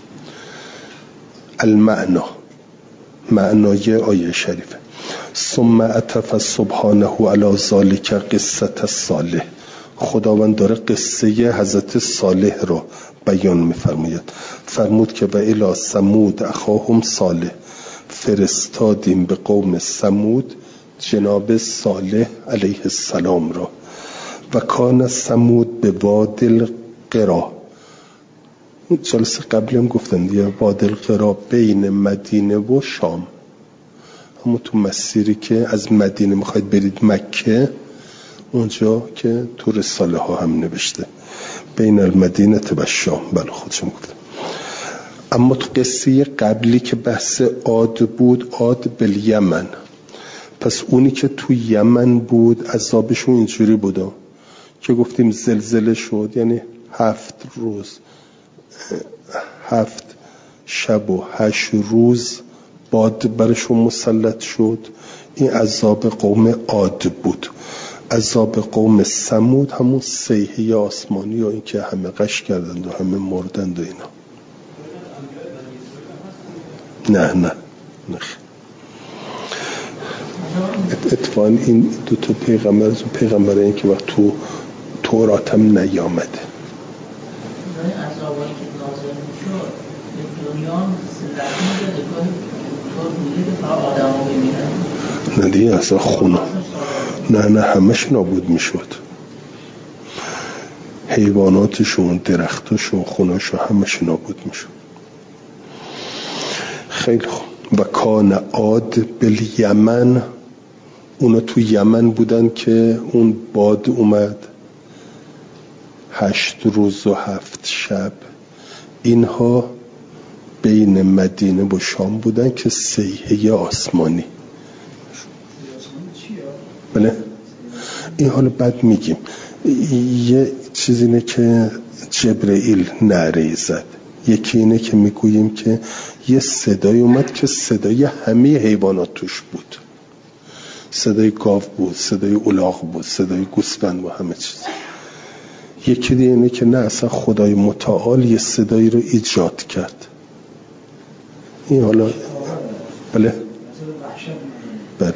المعنا، معنای آیه شریفه. ثم عطف سبحانه علی ذالک قصه صالح، خداوند داره قصه حضرت صالح رو بیان می‌فرماید. فرمود که و الی ثمود اخاهم صالح، فرستادیم به قوم ثمود جناب صالح علیه السلام را. و کان ثمود به وادی القرا، جلسه قبلی هم گفتن دیگه، وادی القرا بین مدینه و شام، همون تو مسیری که از مدینه میخواید برید مکه، اونجا که تو رساله ها هم نوشته بین المدینه و شام. بله خودشم گفتم. اما تو قصه قبلی که بحث عاد بود، عاد بالیمن، پس اونی که تو یمن بود عذابشون اینجوری بودا که گفتیم زلزله شد، یعنی هفت روز هفت شب و هشت روز باد برشون مسلط شد. این عذاب قوم عاد بود. عذاب قوم ثمود همون صیحه آسمانی و این که همه غش کردند و همه مردند و اینا. نه نه نه اتفاقا این دو تا پیغمبر از پیغمبر این که وقت تو تورات هم نیامده. این عذابایی که نازل میشد به دنیا سلطه میده که طور بوده که فقط آدم ها بمیرن؟ نه دیگه اصلا خونه نه نه همش نابود میشد، حیواناتشون، درختشون، خونهشون همش نابود میشد. خیلی خوب. و کان عاد بالیمن، اونا تو یمن بودن که اون باد اومد هشت روز و هفت شب. اینها بین مدینه و شام بودن که صیحه آسمانی. بله این حالا بعد میگیم. یه چیز اینه که جبرئیل نعره زد، یکی اینه که میگوییم که یه صدای اومد که صدای همه حیوانات توش بود، صدای گاو بود، صدای الاغ بود، صدای گوسفند و همه چیز. یکی دیگه اینه که نه اصلا خدای متعال یه صدایی رو ایجاد کرد. این حالا بله بله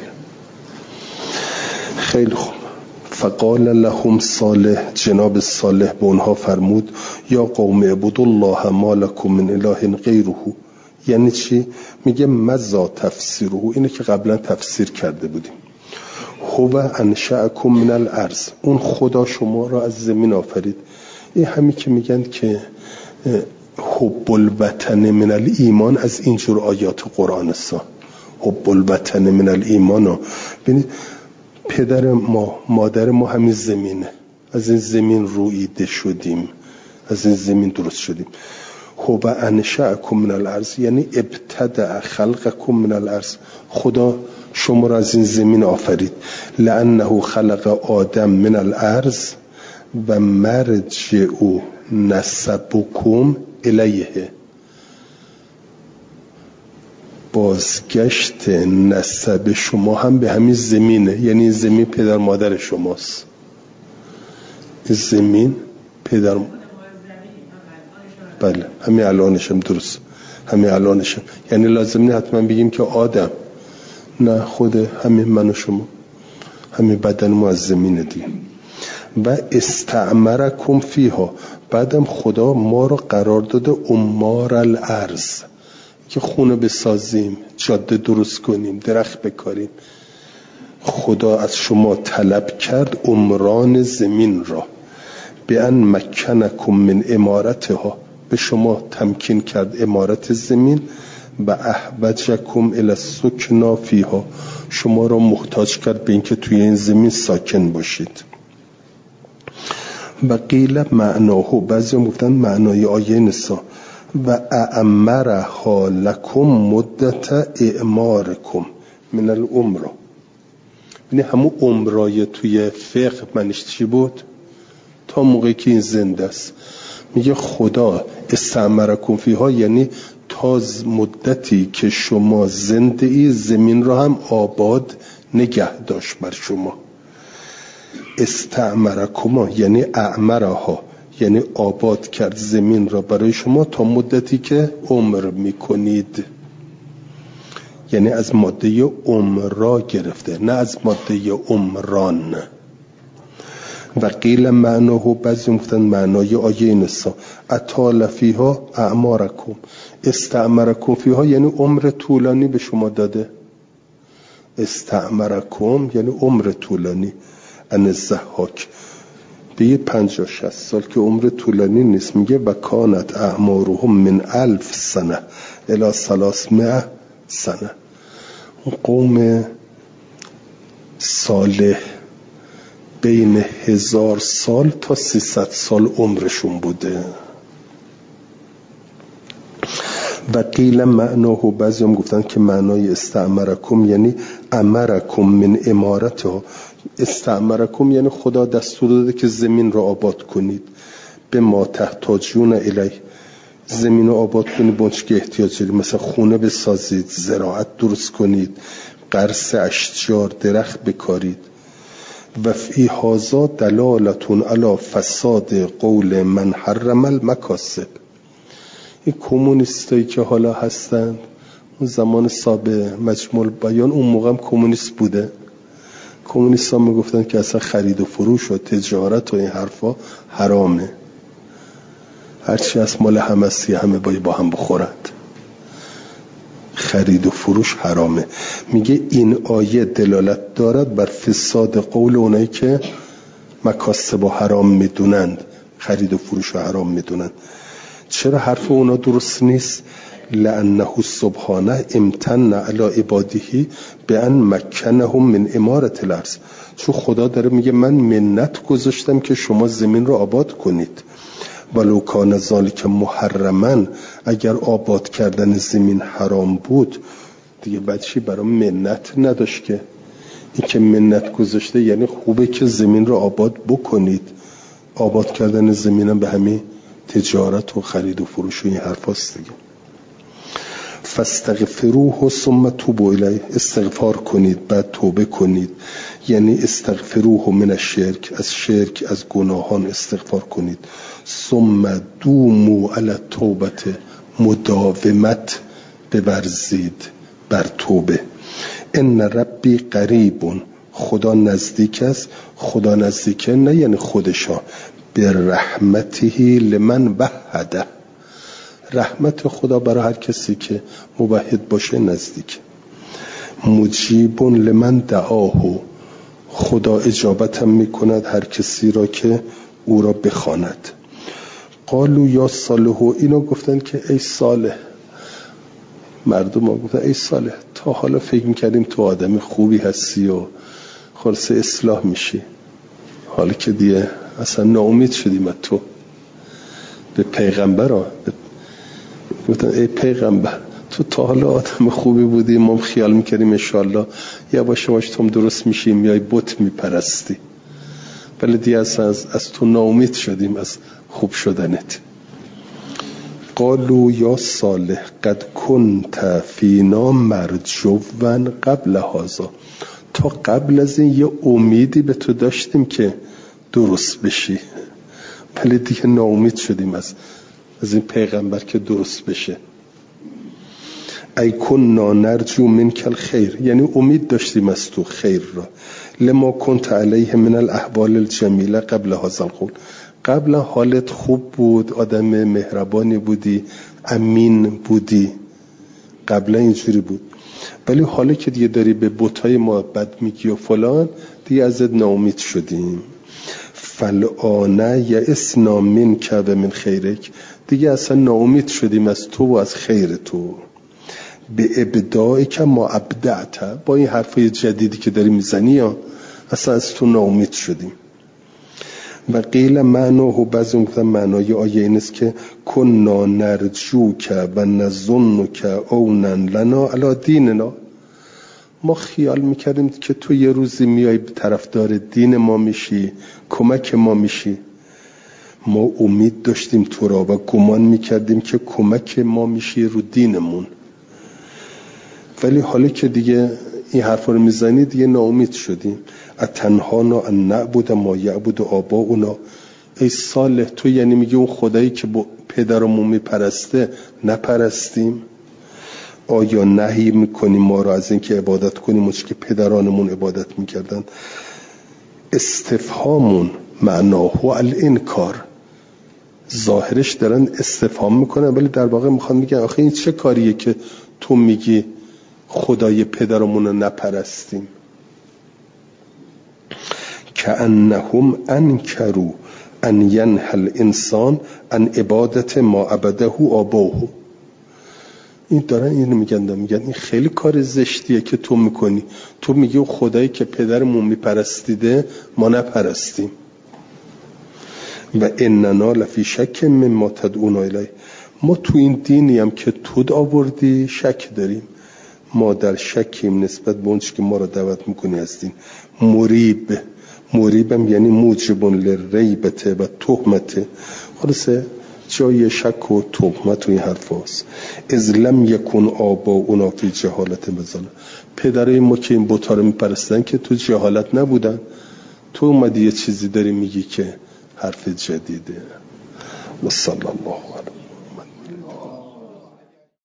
خیلی خوب. فقال لهم صالح، جناب صالح به اونها فرمود یا قوم اعبدوا الله ما لكم من اله غیره. یعنی چی؟ میگه مزا تفسیره، اینه که قبلا تفسیر کرده بودیم. هو انشأکم من الارض، اون خدا شما را از زمین آفرید. این همین که میگن که حب الوطن من الایمان، از اینجور آیات قرآن است. حب الوطن من الایمان، ببینید پدر ما، مادر ما همین زمینه، از این زمین رویده شدیم، از این زمین درست شدیم. هو انشأکم من الارض یعنی ابتدأ خلقکم من الارض، خدا شما را از این زمین آفرید. لانه خلق آدم من الارض و مرجع نسبکم الیه، بازگشت نسب شما هم به همین زمینه، یعنی زمین پدر مادر شماست. زمین پدر بله همین الانشم درست، همین الانشم، یعنی لازم نه حتما بگیم که آدم، نه خود همین من و شما، همین بدن ما از زمینه دیگه. و استعمرکم فیها، بعدم خدا ما رو قرار داده عمار الارض، که خونه بسازیم، جاده درست کنیم، درخت بکاریم. خدا از شما طلب کرد عمران زمین را. بیان مکنکم من امارتها، به شما تمکین کرد امارت زمین. و احوجکم الی السکنا فیها، شما را محتاج کرد به اینکه توی این زمین ساکن باشید. و قیل معناه، بعضی هم گفتن معنای آیه نسا و اعمرها لکم مدت اعمارکم من العمر، یعنی همون عمرای توی فقه منش چی بود؟ تا موقعی که این زنده است. میگه خدا استعمرکم فیها، یعنی تا مدتی که شما زنده ای زمین رو هم آباد نگه داشت بر شما. استعمرکم یعنی اعمرها، یعنی آباد کرد زمین را برای شما تا مدتی که عمر میکنید. یعنی از ماده عمرا گرفته، نه از ماده عمران. و قیل معناه، بعضی گفتن معنای آیه اینسا اطال فیها اعمارکم، استعمرکم فیها یعنی عمر طولانی به شما داده. استعمرکم یعنی عمر طولانی. ان الضحاک به یه پنجاه شصت سال که عمر طولانی نیست. میگه و کانت اعمارهم من الف سنه الی ثلاثمائه سنه. قوم صالح بین هزار سال تا سیصد سال عمرشون بوده. و قیل معناه، بعضی هم گفتن که معنای استعمرکم یعنی امرکم من امارتها. استعمرکم یعنی خدا دستور داده که زمین رو آباد کنید. به ما تحتاجون الیه، زمین رو آباد کنید بونچ که احتیاج دارید، مثلا خونه بسازید، زراعت درست کنید، قرص اشجار درخت بکارید. و فی هذا دلالتون علی فساد قول من حرم المکاسب. این کمونیستایی که حالا هستن، اون زمان سابق مجموع بیان اون موقع هم کمونیست بوده. کمونیست ها میگفتن که اصلا خرید و فروش و تجارت و این حرفا حرامه، هرچی از مال همه است همه باید با هم بخورند، خرید و فروش حرامه. میگه این آیه دلالت دارد بر فساد قول اونایی که مکاسب و حرام میدونند، خرید و فروش و حرام میدونند. چرا حرف اونا درست نیست؟ لأنه سبحانه امتن علی عباده بأن مکنهم من امارة الارض. چون خدا داره میگه من منت گذاشتم که شما زمین رو آباد کنید. ولو کان ذالک محرما، اگر آباد کردن زمین حرام بود دیگه بچی برای منت نداشت که. این که منت گذاشته یعنی خوبه که زمین رو آباد بکنید. آباد کردن زمین هم به همین تجارت و خرید و فروش و این حرف هست دیگه. فاستغفروه ثم توبوا الیه، استغفار کنید بعد توبه کنید. یعنی استغفروه من الشرک، از شرک از گناهان استغفار کنید. ثم دوموا علی التوبه، مداومت بورزید بر توبه. ان ربی قریب، خدا نزدیک است. خدا نزدیکه نه یعنی خودشا، به رحمته لمن وحده، رحمت خدا برای هر کسی که موحد باشه نزدیک. مجیب لمن دعاه، خدا اجابت هم میکند هر کسی را که او را بخواند. قالوا یا صالح، اینو گفتن که ای صالح. مردم ها گفتن ای صالح تا حالا فکر میکردیم تو آدم خوبی هستی و خلاص اصلاح میشی، حالا که دیگه اصلا ناامید شدیم از تو. به پیغمبر ها گفتن ای پیغمبر تو تا حالا آدم خوبی بودی، ما خیال میکردیم انشالله یواش یواش تو هم درست میشیم، یا بت میپرستی، ولی دیگه از, از, از تو ناامید شدیم از خوب شدنت. قالوا یا صالح قد کنت فینا مرجوا قبل هذا، تا قبل از این یه امیدی به تو داشتیم که درست بشی، ولی دیگه ناامید شدیم از از این پیغمبر که درست بشه. ای کنا نرجو منک الخیر، یعنی امید داشتیم از تو خیر را. لما کنت علیه من الاحوال الجمیله قبل هذا القول، قبل حالت خوب بود، آدم مهربانی بودی، امین بودی، قبل اینجوری بود، ولی حالا که دیگه داری به بتای ما بد میگی و فلان، دیگه ازت ناامید شدیم. فالآن یئسنا منک و من خیرک، دیگه اصلا ناامید شدیم از تو و از خیر تو. به ابداعی که ما ابدعت، با این حرفای جدیدی که داری میزنی یا اصلا از تو ناامید شدیم. و قیل معناه، بعضی گفتن معنای آیه این است که کنا نرجوک و نظنک اونا لنا علی دیننا، ما خیال میکردیم که تو یه روزی میای طرفدار دین ما میشی، کمک ما میشی. ما امید داشتیم تو را و گمان میکردیم که کمک ما میشی رو دینمون، ولی حالا که دیگه این حرفا رو میزنی دیگه ناامید شدیم. اتنهانا ان نعبد ما یعبد آباؤنا. ای صالح، تو یعنی میگی اون خدایی که با پدرمون میپرسته نپرستیم؟ آیا نهی میکنیم ما را از اینکه عبادت کنیم اون که پدرانمون عبادت میکردن؟ استفهامون معناه الانکار، ظاهرش دارن استفهام میکنن ولی در واقع میخوان میگن آخه این چه کاریه که تو میگی خدای پدرمون رو نپرستیم؟ کأنهم انکروا ان ینهى الانسان عن عبادت ما عبده آباؤه. این دارن اینو میگن میگن این خیلی کار زشتیه که تو میکنی. تو میگی خدایی که پدرمون میپرستیده ما نپرستیم. و اننا لفی شک مما تدعونا الیه. ما تو این دینی هم که تو آوردی شک داریم. ما در شکیم نسبت به اون چیزی که ما رو دعوت میکنی از دین. مریب، مریبم یعنی موجب للریبته و تهمته. خلاصه جای شک و تهمت و این حرف هست. از لم یکن آباؤنا فی جهالت بزاله. پدرای ما که این بوتا رو میپرستن که تو جهالت نبودن، تو اومدی یه چیزی داری میگی که حرف جدیده. و صلی الله علیه